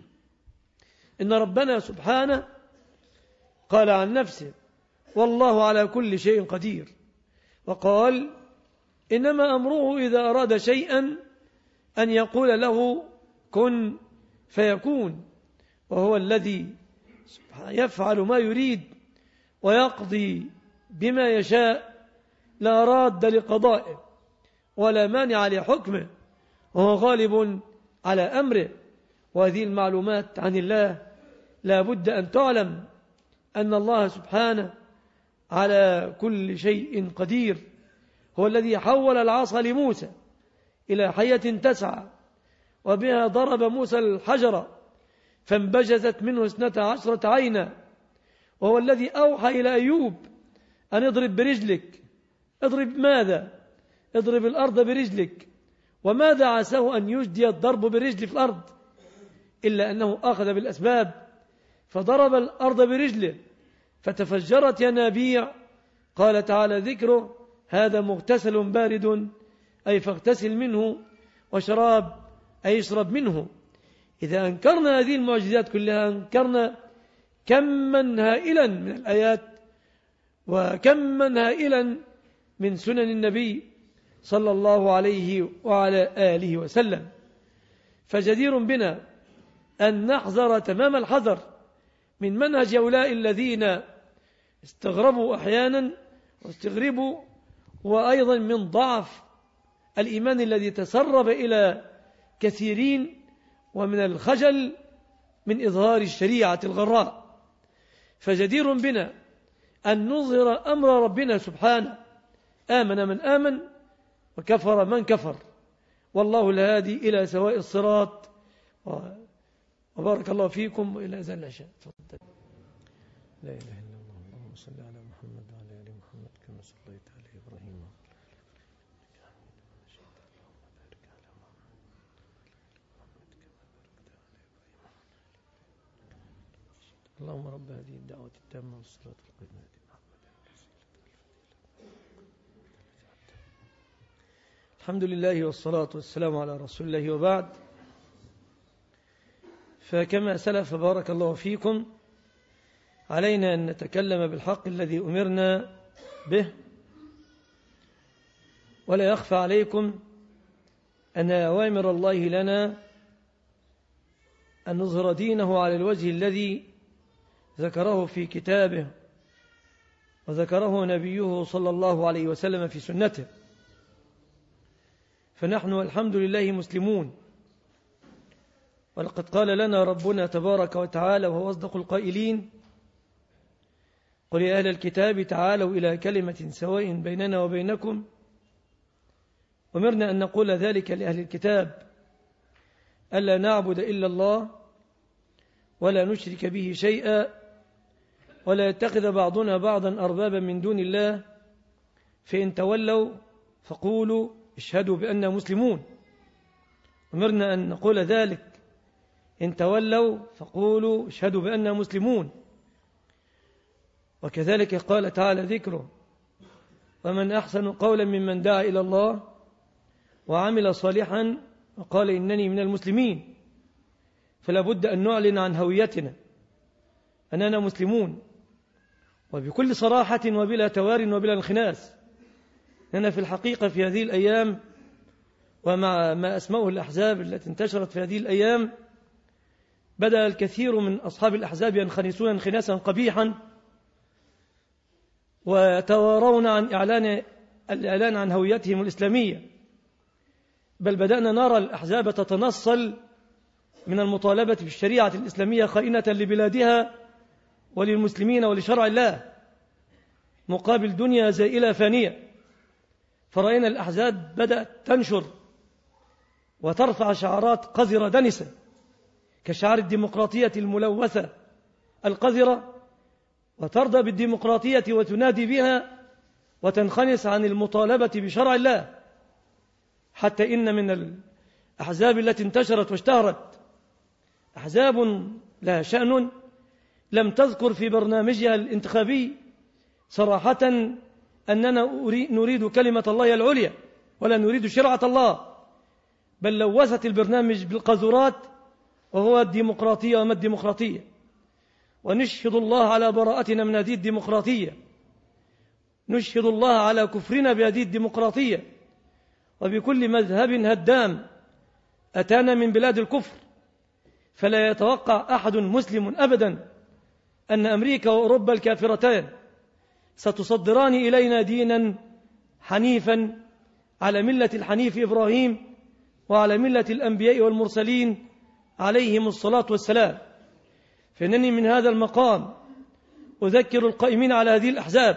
Speaker 2: إن ربنا سبحانه قال عن نفسه والله على كل شيء قدير، وقال إنما أمره إذا أراد شيئا أن يقول له كن فيكون، وهو الذي يفعل ما يريد ويقضي بما يشاء، لا راد لقضائه ولا مانع لحكمه، وهو غالب على أمره. وهذه المعلومات عن الله لا بد أن تعلم أن الله سبحانه على كل شيء قدير، هو الذي حول العصا لموسى إلى حية تسعى، وبها ضرب موسى الحجر فانبجزت منه 12 عينا، وهو الذي أوحى إلى أيوب أن اضرب برجلك. اضرب ماذا؟ اضرب الأرض برجلك. وماذا عساه أن يجدي الضرب برجل في الأرض إلا أنه أخذ بالأسباب، فضرب الأرض برجله فتفجرت ينابيع. قال تعالى ذكره هذا مغتسل بارد، أي فاغتسل منه، وشراب أي يشرب منه. إذا أنكرنا هذه المعجزات كلها أنكرنا كما هائلا من الآيات وكما هائلا من سنن النبي صلى الله عليه وعلى آله وسلم. فجدير بنا أن نحذر تمام الحذر من منهج هؤلاء الذين استغربوا أحيانا واستغربوا، وأيضا من ضعف الإيمان الذي تسرب إلى كثيرين، ومن الخجل من إظهار الشريعة الغراء. فجدير بنا أن نظهر أمر ربنا سبحانه، آمن من آمن وكفر من كفر، والله الهادي إلى سواء الصراط. وبارك الله فيكم، وإلى أذان العشاء. لا إله إلا الله. اللهم صل على محمد وعلى آل محمد كما صليت على إبراهيم. اللهم رب هذه الدعوة التامة والصلاة القائمة الحمد لله والصلاة والسلام على رسول الله، وبعد. فكما سلف بارك الله فيكم، علينا أن نتكلم بالحق الذي أمرنا به، ولا يخفى عليكم أن أوامر الله لنا أن نظهر دينه على الوجه الذي ذكره في كتابه وذكره نبيه صلى الله عليه وسلم في سنته. فنحن الحمد لله مسلمون، ولقد قال لنا ربنا تبارك وتعالى وهو أصدق القائلين: قل يا أهل الكتاب تعالوا إلى كلمة سواء بيننا وبينكم. أمرنا أن نقول ذلك لأهل الكتاب: ألا نعبد إلا الله ولا نشرك به شيئا ولا يتخذ بعضنا بعضا أربابا من دون الله، فإن تولوا فقولوا اشهدوا بأننا مسلمون. أمرنا أن نقول ذلك: إن تولوا فقولوا اشهدوا بأننا مسلمون. وكذلك قال تعالى ذكره: ومن أحسن قولا ممن دعا إلى الله وعمل صالحا وقال إنني من المسلمين. فلا بد أن نعلن عن هويتنا أننا مسلمون، وبكل صراحة وبلا توار وبلا انخناس، أننا في الحقيقة في هذه الأيام ومع ما أسمعه الأحزاب التي انتشرت في هذه الأيام بدأ الكثير من أصحاب الأحزاب ينخنسون انخناسا قبيحا ويتوارون عن الإعلان عن هويتهم الإسلامية، بل بدأنا نرى الأحزاب تتنصل من المطالبة بالشريعة الإسلامية خائنة لبلادها وللمسلمين ولشرع الله مقابل دنيا زائلة فانية. فرأينا الأحزاب بدأت تنشر وترفع شعارات قذرة دنسة كشعار الديمقراطية الملوثة القذرة، وترضى بالديمقراطية وتنادي بها وتنخنس عن المطالبة بشرع الله، حتى إن من الأحزاب التي انتشرت واشتهرت أحزاب لها شأن لم تذكر في برنامجها الانتخابي صراحة أننا نريد كلمة الله العليا ولا نريد شرعة الله، بل لوثت البرنامج بالقذورات وهو الديمقراطية وما الديمقراطية. ونشهد الله على براءتنا من هذه الديمقراطية، نشهد الله على كفرنا بهذه الديمقراطية وبكل مذهب هدام أتانا من بلاد الكفر. فلا يتوقع أحد مسلم أبدا أن أمريكا وأوروبا الكافرتان ستصدران إلينا دينا حنيفا على ملة الحنيف إبراهيم وعلى ملة الأنبياء والمرسلين عليهم الصلاة والسلام. فإنني من هذا المقام أذكر القائمين على هذه الأحزاب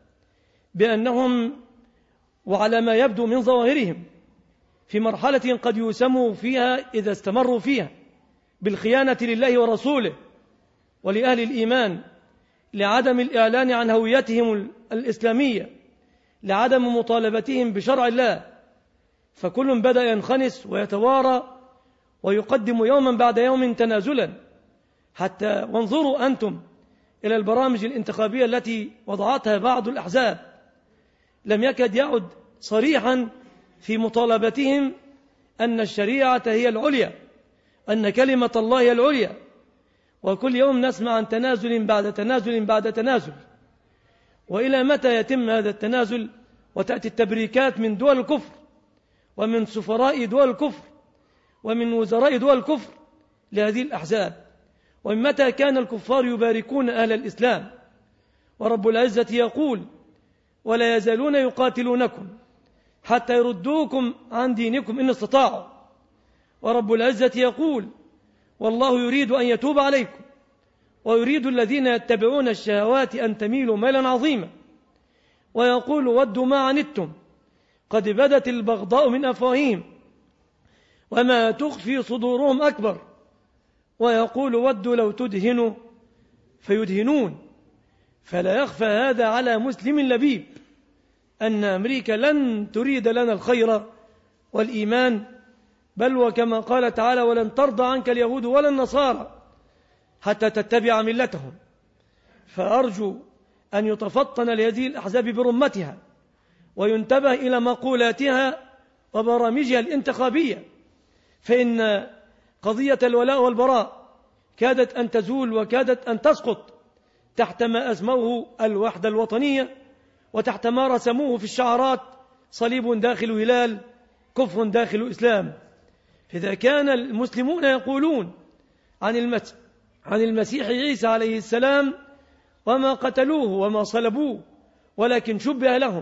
Speaker 2: بأنهم وعلى ما يبدو من ظواهرهم في مرحلة قد يسموا فيها إذا استمروا فيها بالخيانة لله ورسوله ولأهل الإيمان، لعدم الإعلان عن هويتهم الإسلامية، لعدم مطالبتهم بشرع الله. فكل بدأ ينخنس ويتوارى ويقدم يوما بعد يوم تنازلا، حتى وانظروا أنتم إلى البرامج الانتخابية التي وضعتها بعض الأحزاب، لم يكد يعد صريحا في مطالبتهم أن الشريعة هي العليا، أن كلمة الله هي العليا. وكل يوم نسمع عن تنازل بعد تنازل بعد تنازل. وإلى متى يتم هذا التنازل وتأتي التبريكات من دول الكفر ومن سفراء دول الكفر ومن وزراء دول الكفر لهذه الأحزاب؟ ومن متى كان الكفار يباركون أهل الإسلام؟ ورب العزة يقول: ولا يزالون يقاتلونكم حتى يردوكم عن دينكم إن استطاعوا. ورب العزة يقول: والله يريد أن يتوب عليكم ويريد الذين يتبعون الشهوات أن تميلوا ميلا عظيما. ويقول: ودوا ما عنتم قد بدت البغضاء من أفواههم وما تخفي صدورهم أكبر. ويقول: ودوا لو تدهنوا فيدهنون. فلا يخفى هذا على مسلم لبيب أن أمريكا لن تريد لنا الخير والإيمان، بل وكما قال تعالى: ولن ترضى عنك اليهود ولا النصارى حتى تتبع ملتهم. فأرجو أن يتفطن لهذه الأحزاب برمتها وينتبه إلى مقولاتها وبرامجها الانتخابية، فإن قضية الولاء والبراء كادت أن تزول وكادت أن تسقط تحت ما أسموه الوحدة الوطنية وتحت ما رسموه في الشعارات: صليب داخل هلال، كفر داخل إسلام. إذا كان المسلمون يقولون عن المسيح عيسى عليه السلام: وما قتلوه وما صلبوه ولكن شبه لهم،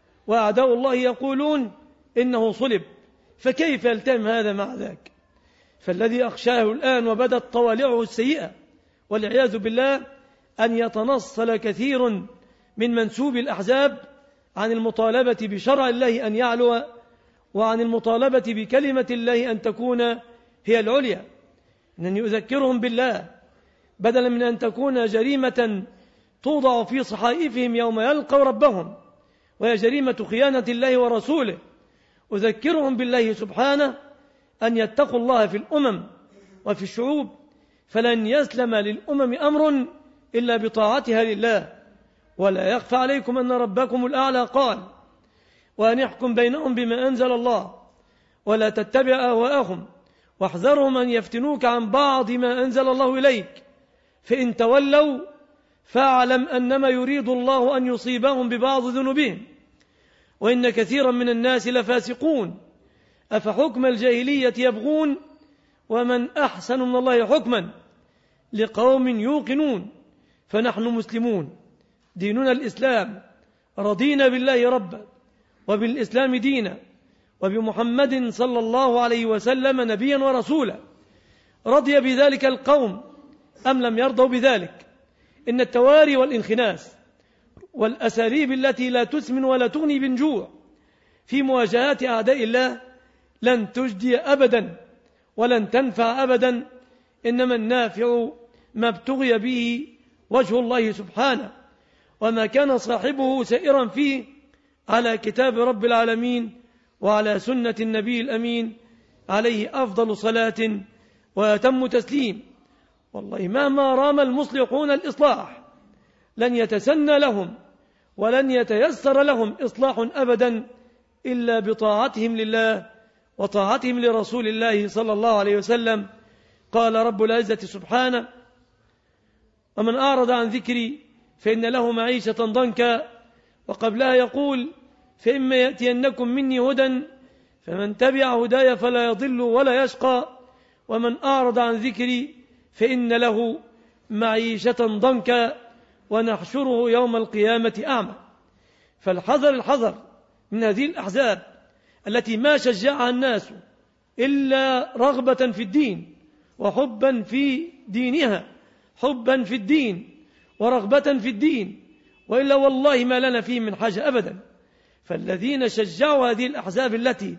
Speaker 2: وأعداء الله يقولون إنه صلب، فكيف يلتئم هذا مع ذاك؟ فالذي أخشاه الآن وبدت طوالعه السيئة والعياذ بالله أن يتنصل كثير من منسوب الأحزاب عن المطالبة بشرع الله أن يعلو، وعن المطالبة بكلمة الله أن تكون هي العليا، أن يذكرهم بالله بدلا من أن تكون جريمة توضع في صحائفهم يوم يلقوا ربهم، وهي جريمة خيانة الله ورسوله. أذكرهم بالله سبحانه أن يتقوا الله في الأمم وفي الشعوب، فلن يسلم للأمم أمر إلا بطاعتها لله. ولا يخفى عليكم أن ربكم الأعلى قال: وأن يحكم بينهم بما أنزل الله ولا تتبع أهواءهم واحذرهم أن يفتنوك عن بعض ما أنزل الله إليك، فإن تولوا فاعلم أنما يريد الله أن يصيبهم ببعض ذنوبهم وإن كثيرا من الناس لفاسقون، أفحكم الجاهلية يبغون ومن أحسن من الله حكما لقوم يوقنون. فنحن مسلمون، ديننا الإسلام، رضينا بالله ربا وبالإسلام دينا وبمحمد صلى الله عليه وسلم نبيا ورسولا. رضي بذلك القوم أم لم يرضوا بذلك؟ إن التواري والانخناس والأساليب التي لا تسمن ولا تغني من جوع في مواجهات أعداء الله لن تجدي أبدا ولن تنفع أبدا، إنما النافع ما ابتغي به وجه الله سبحانه، وما كان صاحبه سائرا فيه على كتاب رب العالمين وعلى سنة النبي الأمين عليه أفضل صلاة وأتم تسليم. والله مهما رام المصلحون الإصلاح لن يتسنى لهم ولن يتيسر لهم إصلاح أبدا إلا بطاعتهم لله وطاعتهم لرسول الله صلى الله عليه وسلم. قال رب العزة سبحانه: ومن أعرض عن ذكري فإن له معيشة ضنكا، وقبلها يقول: فإما يأتينكم مني هدى فمن تبع هداي فلا يضل ولا يشقى، ومن أعرض عن ذكري فإن له معيشة ضنكا ونحشره يوم القيامة أعمى. فالحذر الحذر من هذه الأحزاب التي ما شجعها الناس إلا رغبة في الدين وحبا في دينها، حبا في الدين ورغبة في الدين، وإلا والله ما لنا فيه من حاجة أبدا. فالذين شجعوا هذه الأحزاب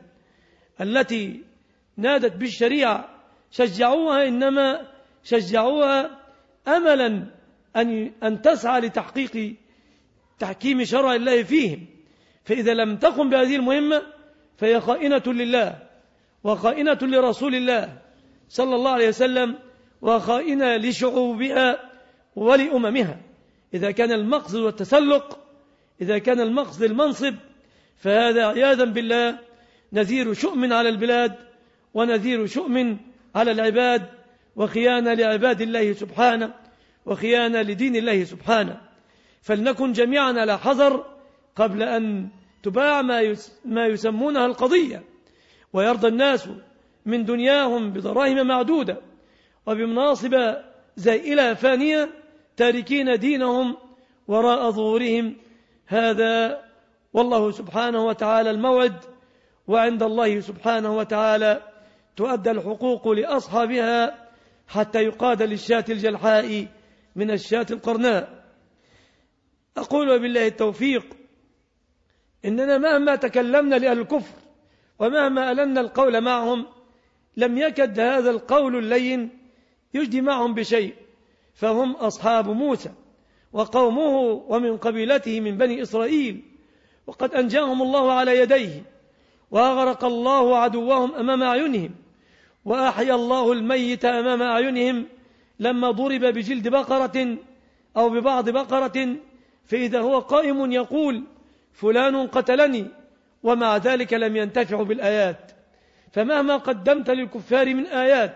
Speaker 2: التي نادت بالشريعة شجعوها، إنما شجعوها أملا أن تسعى لتحقيق تحكيم شرع الله فيهم، فإذا لم تقم بهذه المهمة فهي خائنة لله وخائنة لرسول الله صلى الله عليه وسلم وخائنة لشعوبها ولأممها. إذا كان المقصد والتسلق، إذا كان المقصد المنصب، فهذا عياذا بالله نذير شؤم على البلاد ونذير شؤم على العباد، وخيانة لعباد الله سبحانه وخيانة لدين الله سبحانه. فلنكن جميعا على حذر قبل أن تباع ما يسمونها القضية، ويرضى الناس من دنياهم بدراهم معدودة وبمناصب زائلة فانية تاركين دينهم وراء ظهورهم. هذا والله سبحانه وتعالى الموعد، وعند الله سبحانه وتعالى تؤدى الحقوق لأصحابها حتى يقاد للشاة الجلحاء من الشاة القرناء. أقول وبالله التوفيق: إننا مهما تكلمنا لأهل الكفر ومهما ألنا القول معهم لم يكد هذا القول اللين يجدي معهم بشيء، فهم أصحاب موسى وقومه ومن قبيلته من بني إسرائيل، وقد أنجاهم الله على يديه، وأغرق الله عدوهم أمام أعينهم، وأحيا الله الميت أمام أعينهم لما ضرب بجلد بقرة أو ببعض بقرة فإذا هو قائم يقول: فلان قتلني، ومع ذلك لم ينتفع بالآيات. فمهما قدمت للكفار من آيات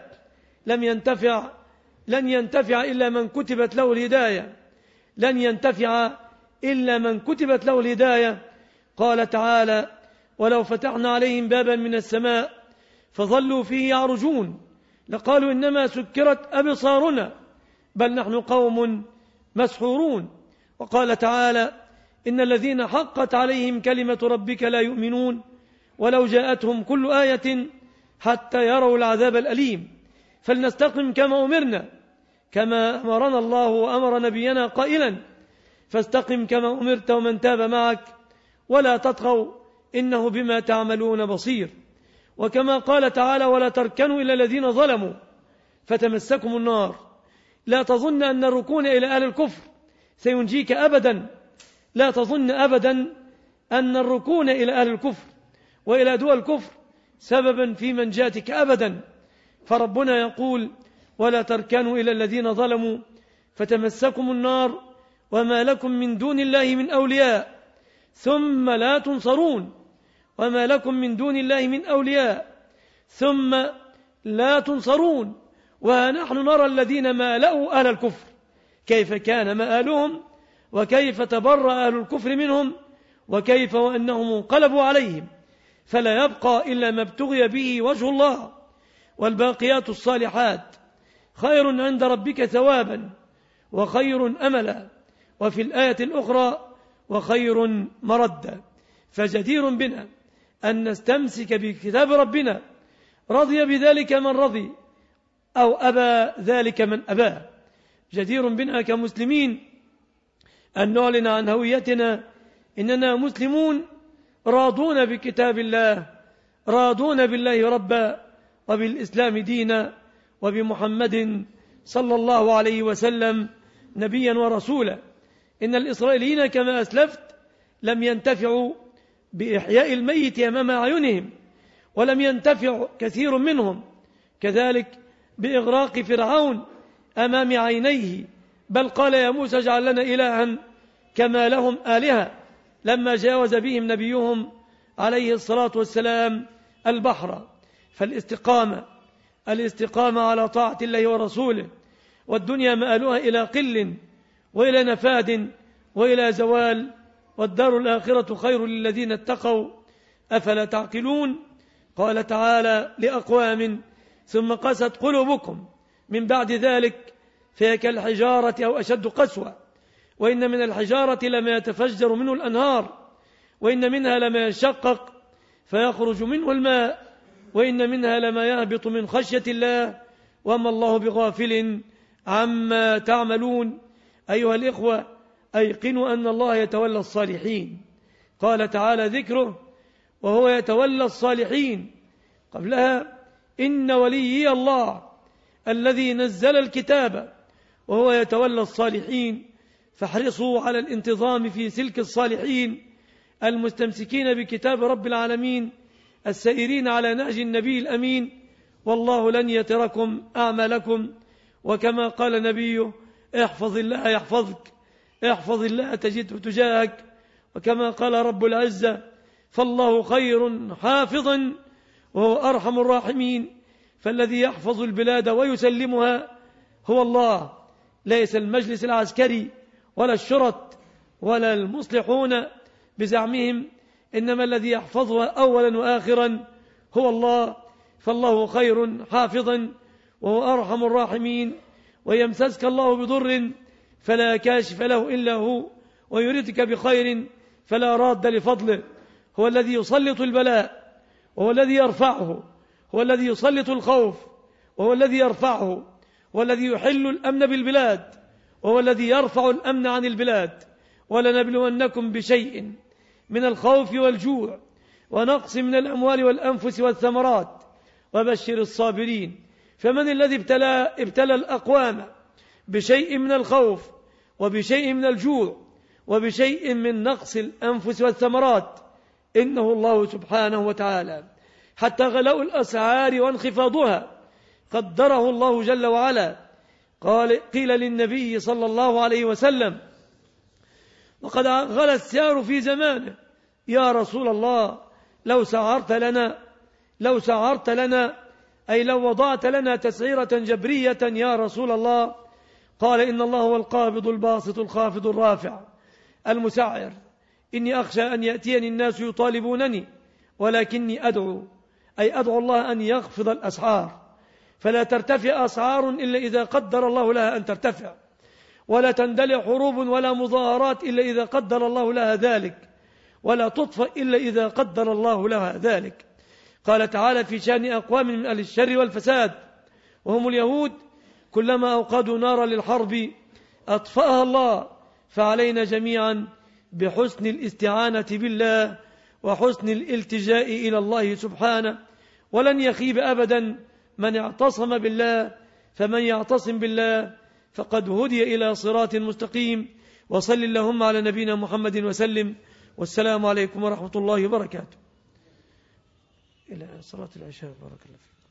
Speaker 2: لن ينتفع إلا من كتبت له الهداية، لن ينتفع إلا من كتبت له الهداية. قال تعالى: ولو فتحنا عليهم بابا من السماء فظلوا فيه يعرجون لقالوا إنما سكرت أبصارنا بل نحن قوم مسحورون. وقال تعالى: إن الذين حقت عليهم كلمة ربك لا يؤمنون ولو جاءتهم كل آية حتى يروا العذاب الأليم. فلنستقم كما أمرنا، كما أمرنا الله وأمر نبينا قائلا: فاستقم كما أمرت ومن تاب معك ولا تطغوا إنه بما تعملون بصير. وكما قال تعالى: ولا تركنوا إلى الذين ظلموا فتمسكم النار. لا تظن أن الركون إلى أهل الكفر سينجيك أبدا، لا تظن أبدا أن الركون إلى أهل الكفر وإلى دول الكفر سببا في منجاتك أبدا. فربنا يقول: ولا تركنوا إلى الذين ظلموا فتمسكم النار وما لكم من دون الله من أولياء ثم لا تنصرون. وما لكم من دون الله من أولياء ثم لا تنصرون. ونحن نرى الذين مالأوا أهل الكفر كيف كان مآلهم، وكيف تبرأ أهل الكفر منهم، وكيف وأنهم انقلبوا عليهم. فلا يبقى إلا ما ابتغي به وجه الله. والباقيات الصالحات خير عند ربك ثوابا وخير أملا. وفي الآية الأخرى: وخير مردا. فجدير بنا أن نستمسك بكتاب ربنا، رضي بذلك من رضي أو أبى ذلك من أباه. جدير بنا كمسلمين أن نعلن عن هويتنا إننا مسلمون راضون بكتاب الله، راضون بالله ربا، وبالإسلام دينا، وبمحمد صلى الله عليه وسلم نبيا ورسولا. إن الإسرائيليين كما أسلفت لم ينتفعوا بإحياء الميت أمام أعينهم، ولم ينتفع كثير منهم كذلك بإغراق فرعون أمام عينيه، بل قال: يا موسى اجعل لنا إلها كما لهم آلهة، لما جاوز بهم نبيهم عليه الصلاة والسلام البحر. الاستقامة على طاعة الله ورسوله، والدنيا مآلها إلى قل وإلى نفاد وإلى زوال، والدار الآخرة خير للذين اتقوا أفلا تعقلون. قال تعالى لأقوام: ثم قست قلوبكم من بعد ذلك فهي كالحجارة أو أشد قسوة، وإن من الحجارة لما يتفجر منه الأنهار، وإن منها لما يشقق فيخرج منه الماء، وإن منها لما يهبط من خشية الله وما الله بغافل عما تعملون. أيها الإخوة، أيقنوا أن الله يتولى الصالحين. قال تعالى ذكره: وهو يتولى الصالحين. قبلها: إن وليي الله الذي نزل الكتاب وهو يتولى الصالحين. فاحرصوا على الانتظام في سلك الصالحين المستمسكين بكتاب رب العالمين، السائرين على نهج النبي الأمين، والله لن يتركم أعمالكم. وكما قال نبيه: احفظ الله يحفظك، احفظ الله تجده تجاهك. وكما قال رب العزة: فالله خير حافظا وهو أرحم الراحمين. فالذي يحفظ البلاد ويسلمها هو الله، ليس المجلس العسكري ولا الشرط ولا المصلحون بزعمهم، إنما الذي يحفظها أولا وآخرا هو الله. فالله خير حافظا وهو أرحم الراحمين. ويمسسك الله بضر فلا كاشف له إلا هو، ويردك بخير فلا راد لفضله. هو الذي يسلط البلاء وهو الذي يرفعه، هو الذي يسلط الخوف وهو الذي يرفعه، هو الذي يحل الأمن بالبلاد وهو الذي يرفع الأمن عن البلاد. ولنبلونكم بشيء من الخوف والجوع ونقص من الأموال والأنفس والثمرات وبشر الصابرين. فمن الذي ابتلى الأقوام بشيء من الخوف وبشيء من الجوع وبشيء من نقص الأنفس والثمرات؟ إنه الله سبحانه وتعالى. حتى غلاء الأسعار وانخفاضها قدره الله جل وعلا. قيل للنبي صلى الله عليه وسلم وقد غلى السعر في زمانه: يا رسول الله، لو سعرت لنا أي لو وضعت لنا تسعيرة جبرية يا رسول الله. قال: إن الله هو القابض الباسط الخافض الرافع المسعر. إني أخشى أن يأتيني الناس يطالبونني ولكني أدعو الله أن يخفض الأسعار، فلا ترتفع أسعار إلا إذا قدر الله لها أن ترتفع، ولا تندلع حروب ولا مظاهرات إلا إذا قدر الله لها ذلك، ولا تطفأ إلا إذا قدر الله لها ذلك. قال تعالى في شأن أقوام من أهل الشر والفساد: وهم اليهود، كلما أوقدوا نارا للحرب أطفأها الله. فعلينا جميعا بحسن الاستعانة بالله وحسن الالتجاء إلى الله سبحانه، ولن يخيب أبدا من اعتصم بالله، فمن يعتصم بالله فقد هدي إلى صراط مستقيم. وصل اللهم على نبينا محمد وسلم، والسلام عليكم ورحمة الله وبركاته. إلى صلاة العشاء، بارك الله فيك.